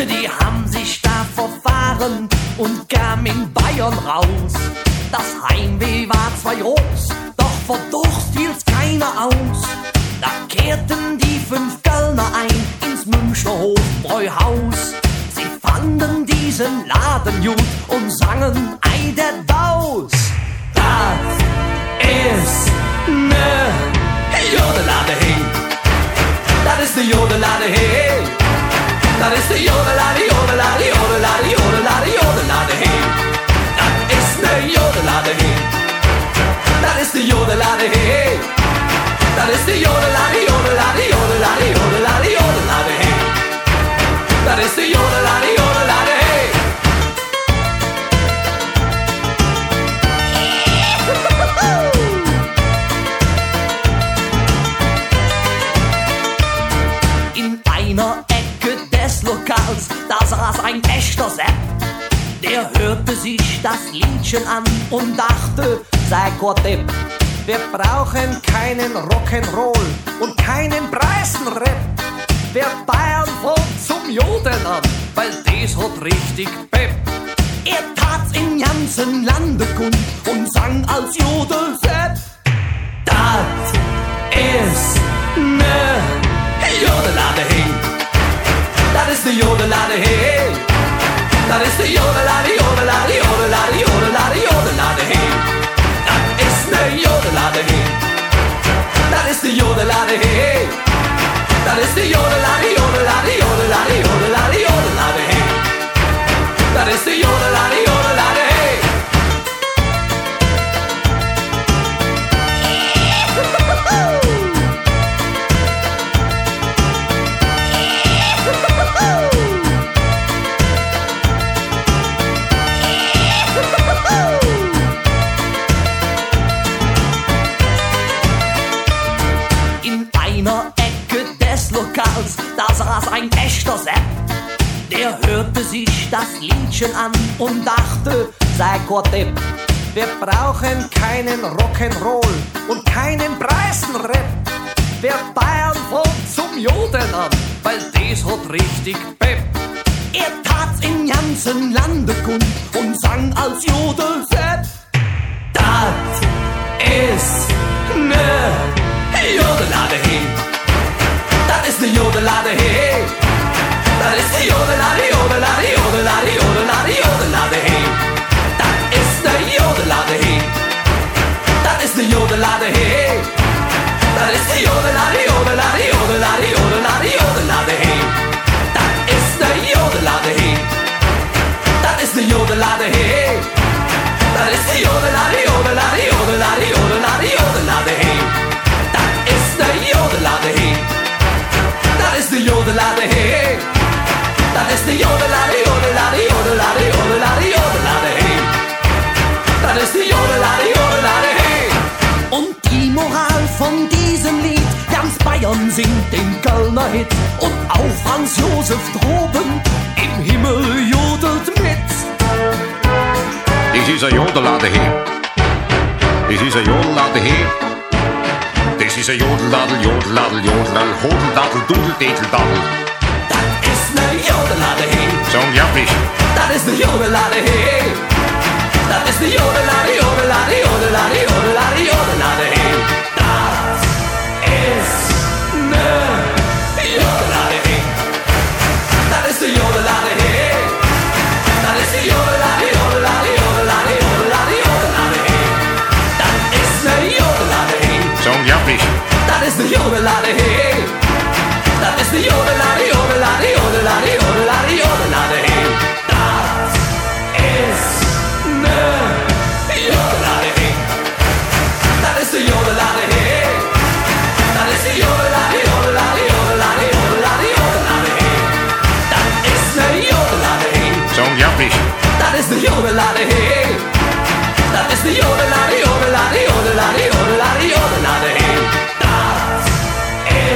die haben sich da verfahren und kamen in Bayern raus. Das Heimweh war zwar groß, doch vor Durst hielt's keiner aus. Da kehrten die 5 Kölner ein ins Münchner Hofbräuhaus. Sie fanden diesen Laden gut und sangen Ei der Daus. Das ist ne Jodelade, hey. Das ist ne Jodelade, hey. Das ist ne Jodelade, Jodelade, Jodelade, Jodelade, Jodelade, hey. Das ist ne Jodelade, hey. Das ist ne Jodelade, hey. Das ist ne Jodelade, Jodelade, Jodelade, Jodelade, Jodelade, hey. Das ist ne Jodelade, Jodelade, hey. In einer Ecke des Lokals, da saß ein echter Sepp. Der hörte sich das Liedchen an und dachte, sei Gott Depp. Wir brauchen keinen Rock'n'Roll und keinen Preisenrap. Wer Bayern fängt zum Jodeln an, weil das hat richtig Pep. Er tat's im ganzen Lande kund und sang als Jodelsepp. Das ist ne Jodelade, hey. Das ist ne Jodelade, hey. Das ist ne Jodelade, Jodelade, Jodelade, Jodelade, Jodelade, hey. Das ist ne Jodelade, hey. Das ist ne Jodelade, hey. Das ist ne Jodelade, Jodelade, Jodelade, Jodelade, Jodelade, hey. Das ist ne Jodelade, Jodelade, hey. In einer Ecke des Lokals, da saß ein echter Sepp. Der hörte sich das Liedchen an und dachte, sei Gott Depp. Wir brauchen keinen Rock'n'Roll und keinen Preisenrap. Wer Bayern fängt zum Jodeln an, weil das hat richtig Pep. Er tat's im ganzen Lande kund und sang als Jodelsepp. Das ist ne Jodelade, hey. Das ist ne Jodelade, hey. Das ist ne Jodelade, Jodelade, Jodelade, Jodelade, Jodelade, hey. Das ist ne Jodelade, hey. Das ist ne Jodelade, hey. Das ist ne Jodelade, Jodelade, Jodelade, Jodelade, Jodelade, hey. Das ist ne Jodelade, hey. Das ist ne Jodelade, hey. Das ist ne Jodelade, Jodelade, Jodelade, Jodelade, Jodelade, hey. Das ist ne Jodelade, hey. Das ist ne Jodelade, hey. Das ist ne Jodelade, Jodelade, Jodelade, Jodelade, Jodelade, hey. Das ist ne Jodelade, Jodelade, hey. Und die Moral von diesem Lied, ganz Bayern singt den Kölner Hit. Und auch Franz Josef droben im Himmel jodelt mit. Das ist ein Jodelade, hey. Das ist ein Jodelade, hey. Das ist ein Jodeladel, Jodeladel, Jodeladel, Hodeldadel, Dudeldedeldadel. Das ist ne Jodelade, hey. So unglaublich. Das ist ne Jodelade, hey. Das ist ne Jodelade, Jodelade, Jodelade, Jodelade, Jodelade, hey. Das ist ne Jodelade, hey. Das ist ne Jodelade, hey. Das ist ne Jodelade, Jodelade, Jodelade, Jodelade, Jodelade, hey. Das ist ne Jodelade, hey. So unglaublich. Das ist ne Jodelade, hey. Das ist ne Jodelade, Jodelade, Jodelade, Jodelade, Jodelade, hey. Das ist ne Jodelade, hey. Das ist ne Jodelade, hey. Das ist ne Jodelade, Jodelade, Jodelade, Jodelade, Jodelade, hey. Das ist ne Jodelade, hey. So unglaublich. Das ist ne Jodelade, hey. Das ist ne Jodelade, Jodelade, Jodelade, Jodelade, Jodelade, hey. Das ist